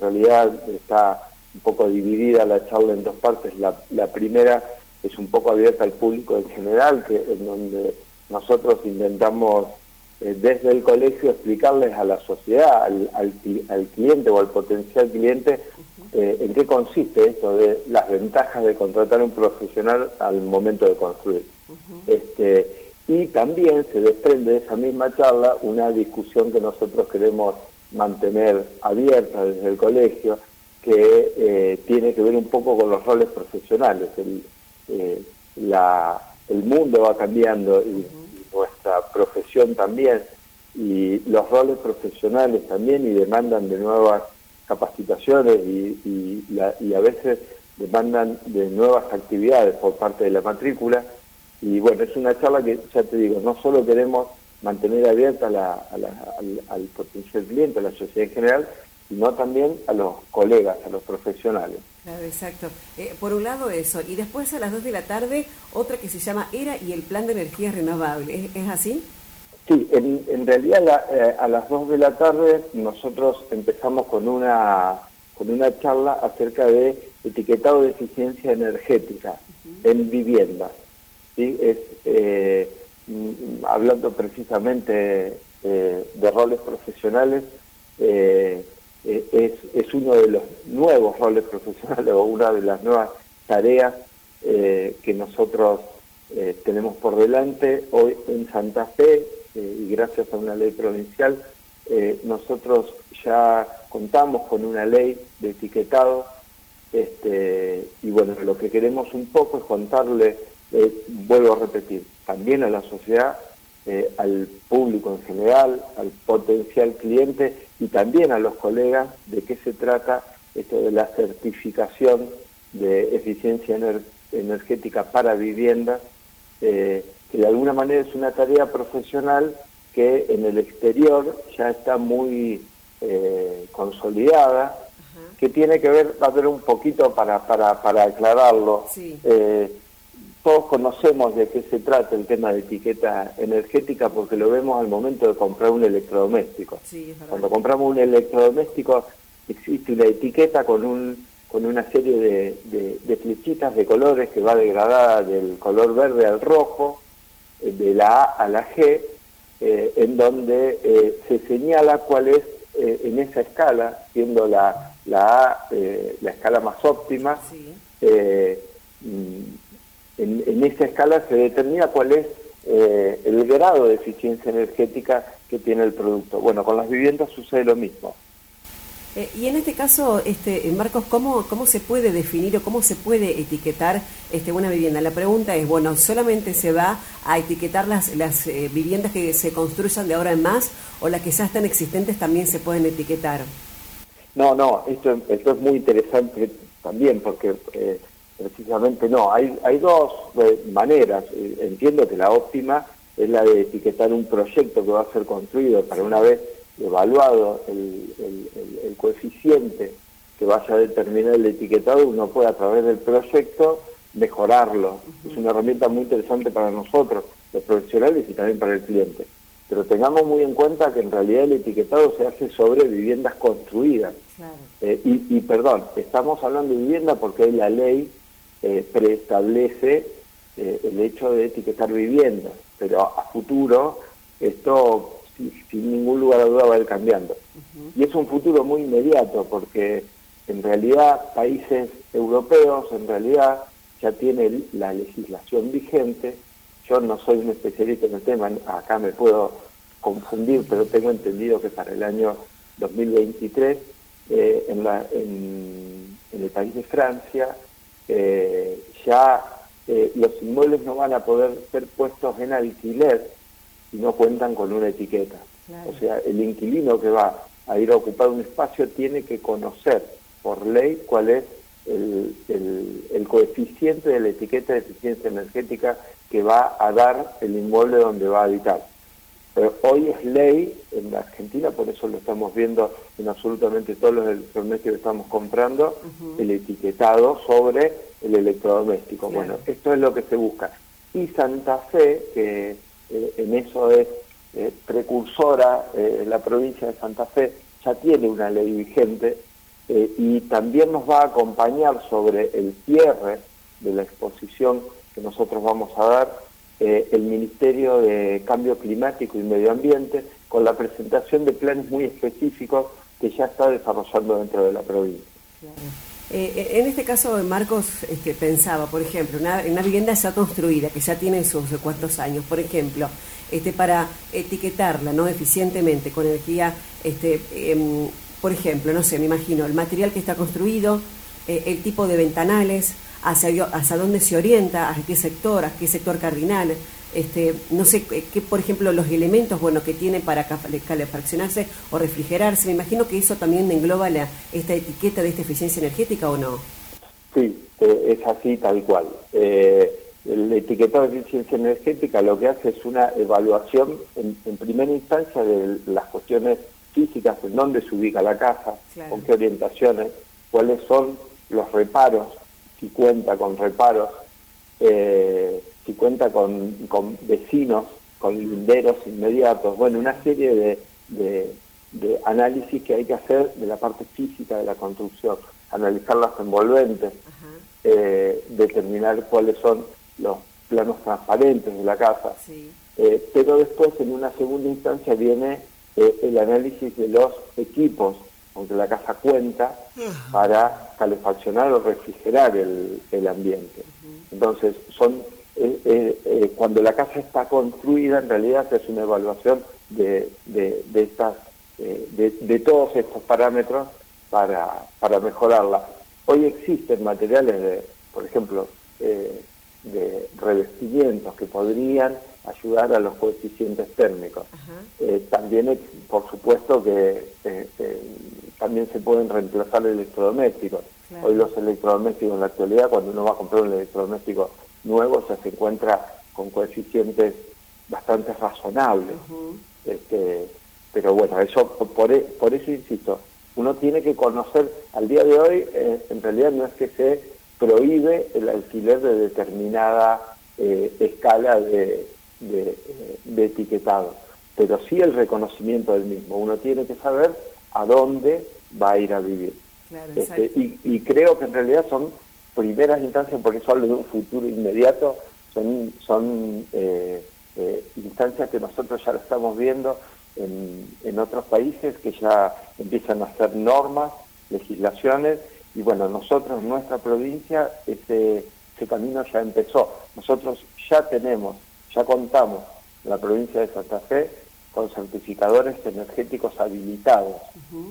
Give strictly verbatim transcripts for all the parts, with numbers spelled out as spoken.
realidad está un poco dividida la charla en dos partes. La, la primera es un poco abierta al público en general, que en donde nosotros intentamos eh, desde el colegio explicarles a la sociedad, al, al, al cliente o al potencial cliente, eh, en qué consiste esto de las ventajas de contratar a un profesional al momento de construir. Uh-huh. Este, y también se desprende de esa misma charla una discusión que nosotros queremos mantener abierta desde el colegio, que eh, tiene que ver un poco con los roles profesionales. El, eh, la, el mundo va cambiando y, y nuestra profesión también, y los roles profesionales también, y demandan de nuevas capacitaciones y, y, la, y a veces demandan de nuevas actividades por parte de la matrícula. Y bueno, es una charla que, ya te digo, no solo queremos mantener abierta la, a la, al, al potencial cliente, a la sociedad en general, sino también a los colegas, a los profesionales. Claro, exacto. Eh, por un lado eso, y después a las dos de la tarde, otra que se llama ERA y el Plan de Energías Renovables. ¿Es, es así? Sí, en, en realidad la, eh, a las dos de la tarde nosotros empezamos con una, con una charla acerca de etiquetado de eficiencia energética uh-huh. en viviendas. ¿Sí? Es, eh, hablando precisamente eh, de roles profesionales, eh, Es, es uno de los nuevos roles profesionales o una de las nuevas tareas eh, que nosotros eh, tenemos por delante. Hoy en Santa Fe, eh, y gracias a una ley provincial, eh, nosotros ya contamos con una ley de etiquetado, este, y bueno, lo que queremos un poco es contarle, eh, vuelvo a repetir, también a la sociedad, Eh, al público en general, al potencial cliente y también a los colegas de qué se trata esto de la certificación de eficiencia ener energética para viviendas, eh, que de alguna manera es una tarea profesional que en el exterior ya está muy eh, consolidada, uh-huh. que tiene que ver, va a ver un poquito para, para, para aclararlo. Sí. Eh, Todos conocemos de qué se trata el tema de etiqueta energética porque lo vemos al momento de comprar un electrodoméstico. Sí, Cuando compramos un electrodoméstico existe una etiqueta con un con una serie de, de, de flechitas de colores que va degradada del color verde al rojo, de la A a la G, eh, en donde eh, se señala cuál es eh, en esa escala, siendo la, la A eh, la escala más óptima, sí. eh, En, en esa escala se determina cuál es eh, el grado de eficiencia energética que tiene el producto. Bueno, con las viviendas sucede lo mismo. Eh, y en este caso, este Marcos, ¿cómo, cómo se puede definir o cómo se puede etiquetar este, una vivienda? La pregunta es, bueno, ¿solamente se va a etiquetar las, las eh, viviendas que se construyan de ahora en más o las que ya están existentes también se pueden etiquetar? No, no, esto, esto es muy interesante también porque... Eh, Precisamente no, hay, hay dos eh, maneras. Eh, entiendo que la óptima es la de etiquetar un proyecto que va a ser construido para una vez evaluado el, el, el, el coeficiente que vaya a determinar el etiquetado, uno puede a través del proyecto mejorarlo. Uh-huh. Es una herramienta muy interesante para nosotros, los profesionales y también para el cliente. Pero tengamos muy en cuenta que en realidad el etiquetado se hace sobre viviendas construidas. Claro. Eh, y, y perdón, estamos hablando de vivienda porque hay la ley Eh, preestablece eh, el hecho de etiquetar viviendas, pero a, a futuro esto sin, sin ningún lugar a duda va a ir cambiando. Uh-huh. Y es un futuro muy inmediato porque en realidad países europeos en realidad ya tienen la legislación vigente. Yo no soy un especialista en el tema, acá me puedo confundir, pero tengo entendido que para el año dos mil veintitrés eh, en, la, en, en el país de Francia Eh, ya eh, los inmuebles no van a poder ser puestos en alquiler si no cuentan con una etiqueta. Claro. O sea, el inquilino que va a ir a ocupar un espacio tiene que conocer por ley cuál es el, el, el coeficiente de la etiqueta de eficiencia energética que va a dar el inmueble donde va a habitar. Pero hoy es ley en la Argentina, por eso lo estamos viendo en absolutamente todos los electrodomésticos que estamos comprando, uh-huh. el etiquetado sobre el electrodoméstico. Claro. Bueno, esto es lo que se busca. Y Santa Fe, que eh, en eso es eh, precursora, eh, la provincia de Santa Fe ya tiene una ley vigente eh, y también nos va a acompañar sobre el cierre de la exposición que nosotros vamos a dar eh, el Ministerio de Cambio Climático y Medio Ambiente, con la presentación de planes muy específicos que ya está desarrollando dentro de la provincia. Claro. Eh, en este caso, Marcos, este, pensaba, por ejemplo, una, una vivienda ya construida, que ya tiene sus cuantos años, por ejemplo, este, para etiquetarla no eficientemente con energía, este, eh, por ejemplo, no sé, me imagino el material que está construido, eh, el tipo de ventanales, hacia, hacia dónde se orienta, a qué sector, a qué sector cardinal, este, no sé, qué, por ejemplo, los elementos bueno que tiene para calefaccionarse o refrigerarse. Me imagino que eso también engloba la, esta etiqueta de esta eficiencia energética, ¿o no? Sí, eh, es así tal cual. Eh, el etiquetado de eficiencia energética lo que hace es una evaluación en, en primera instancia de las cuestiones físicas, en dónde se ubica la casa, claro, con qué orientaciones, cuáles son los reparos, si cuenta con reparos, eh, si cuenta con, con vecinos, con linderos inmediatos, bueno, una serie de, de, de análisis que hay que hacer de la parte física de la construcción, analizar las envolventes, eh, determinar cuáles son los planos transparentes de la casa, sí. eh, pero después en una segunda instancia viene eh, el análisis de los equipos, aunque la casa cuenta, para calefaccionar o refrigerar el, el ambiente. Entonces, son eh, eh, eh, cuando la casa está construida, en realidad es una evaluación de, de, de, estas, eh, de, de todos estos parámetros para, para mejorarla. Hoy existen materiales, de, por ejemplo, eh, de revestimientos que podrían ayudar a los coeficientes térmicos. Eh, también, por supuesto, que eh, eh, también se pueden reemplazar electrodomésticos. Claro. Hoy los electrodomésticos en la actualidad, cuando uno va a comprar un electrodoméstico nuevo, ya se encuentra con coeficientes bastante razonables. Uh-huh. este, pero bueno, eso por, por eso insisto, uno tiene que conocer, al día de hoy, eh, en realidad no es que se prohíbe el alquiler de determinada eh, escala de, de, de etiquetado, pero sí el reconocimiento del mismo. Uno tiene que saber a dónde va a ir a vivir. Claro, este, y, y creo que en realidad son primeras instancias, porque eso habla de un futuro inmediato, son, son eh, eh, instancias que nosotros ya lo estamos viendo en, en otros países, que ya empiezan a hacer normas, legislaciones, y bueno, nosotros en nuestra provincia ese, ese camino ya empezó. Nosotros ya tenemos, ya contamos en la provincia de Santa Fe con certificadores energéticos habilitados. Uh-huh.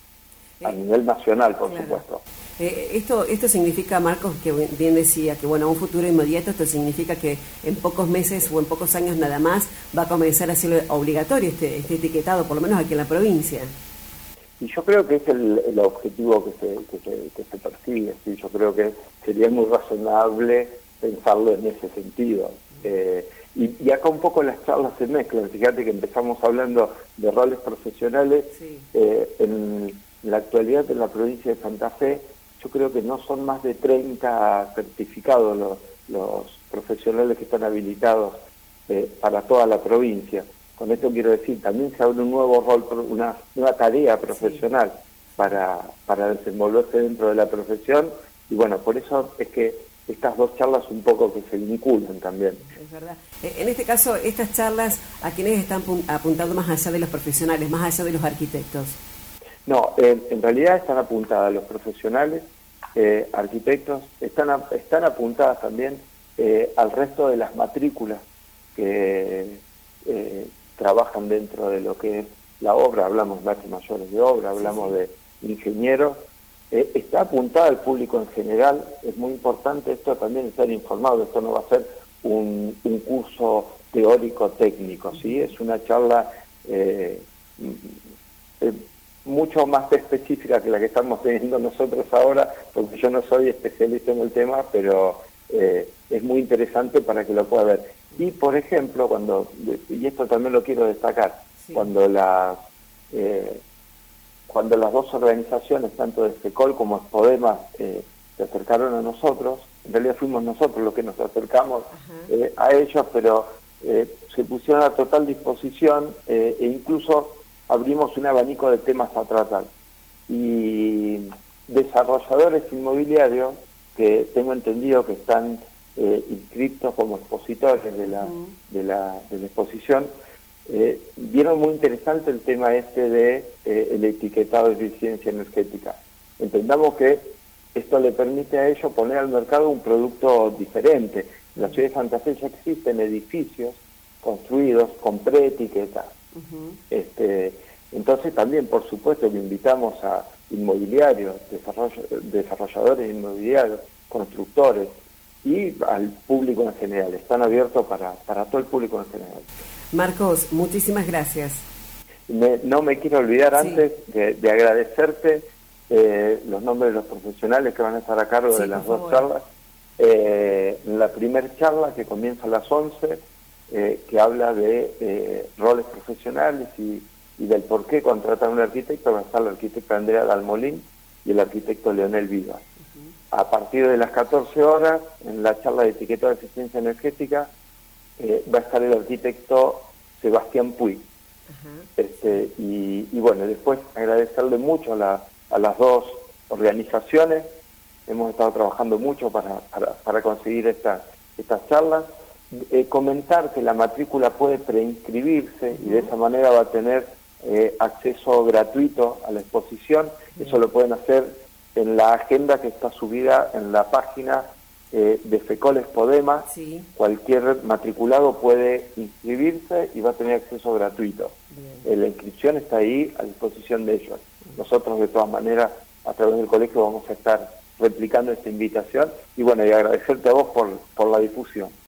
A nivel nacional, por claro. supuesto. Eh, esto esto significa, Marcos, que bien decía, que bueno, un futuro inmediato, esto significa que en pocos meses o en pocos años nada más va a comenzar a ser obligatorio este, este etiquetado, por lo menos aquí en la provincia. Y yo creo que es el, el objetivo que se, que, se, que se persigue. ¿sí? Yo creo que sería muy razonable pensarlo en ese sentido. Eh, y, y acá un poco las charlas se mezclan. Fíjate que empezamos hablando de roles profesionales. Sí. Eh, en la actualidad en la provincia de Santa Fe, yo creo que no son más de treinta certificados los, los profesionales que están habilitados eh, para toda la provincia. Con esto quiero decir, también se abre un nuevo rol, una nueva tarea profesional sí. para, para desenvolverse dentro de la profesión, y bueno, por eso es que estas dos charlas un poco que se vinculan también. Es verdad. En este caso, estas charlas, ¿a quiénes están apuntando más allá de los profesionales, más allá de los arquitectos? No, eh, en realidad están apuntadas los profesionales, eh, arquitectos, están, a, están apuntadas también eh, al resto de las matrículas que eh, trabajan dentro de lo que es la obra. Hablamos de artes mayores de obra, hablamos sí, sí. de ingenieros. Eh, está apuntada al público en general, es muy importante esto también estar informado. Esto no va a ser un, un curso teórico técnico, ¿sí? Es una charla eh, eh, mucho más específica que la que estamos teniendo nosotros ahora, porque yo no soy especialista en el tema, pero eh, es muy interesante para que lo pueda ver. Y, por ejemplo, cuando, y esto también lo quiero destacar, sí. cuando, la, eh, cuando las dos organizaciones, tanto de FECOL como Spodema, eh, se acercaron a nosotros, en realidad fuimos nosotros los que nos acercamos eh, a ellos, pero eh, se pusieron a total disposición eh, e incluso abrimos un abanico de temas a tratar. y desarrolladores inmobiliarios que tengo entendido que están eh, inscritos como expositores de la, uh-huh. de la, de la exposición, eh, vieron muy interesante el tema este de eh, el etiquetado de eficiencia energética. Entendamos que esto le permite a ellos poner al mercado un producto diferente. En la ciudad de Santa Fe ya existen edificios construidos con preetiqueta. Uh-huh. Este, entonces también, por supuesto, que invitamos a inmobiliarios, desarrolladores inmobiliarios, constructores y al público en general. Están abiertos para, para todo el público en general. Marcos, muchísimas gracias. Me, no me quiero olvidar sí. antes de, de agradecerte eh, los nombres de los profesionales que van a estar a cargo sí, de las dos favor. charlas. Eh, la primera charla, que comienza a las once, eh, que habla de eh, roles profesionales y, y del por qué contratar a un arquitecto, va a estar el arquitecto Andrea Dalmolín y el arquitecto Leonel Vivas. Uh-huh. A partir de las catorce horas, en la charla de etiquetado de eficiencia energética, eh, va a estar el arquitecto Sebastián Puig. Uh-huh. Este, y, y bueno, después agradecerle mucho a, la, a las dos organizaciones. Hemos estado trabajando mucho para, para, para conseguir esta, estas charlas. Eh, comentar que la matrícula puede preinscribirse uh-huh. y de esa manera va a tener eh, acceso gratuito a la exposición. Uh-huh. Eso lo pueden hacer en la agenda que está subida en la página eh, de FECOLES Podema. Sí. Cualquier matriculado puede inscribirse y va a tener acceso gratuito. Eh, la inscripción está ahí a disposición de ellos. Uh-huh. Nosotros, de todas maneras, a través del colegio vamos a estar replicando esta invitación y bueno, y agradecerte a vos por, por la difusión.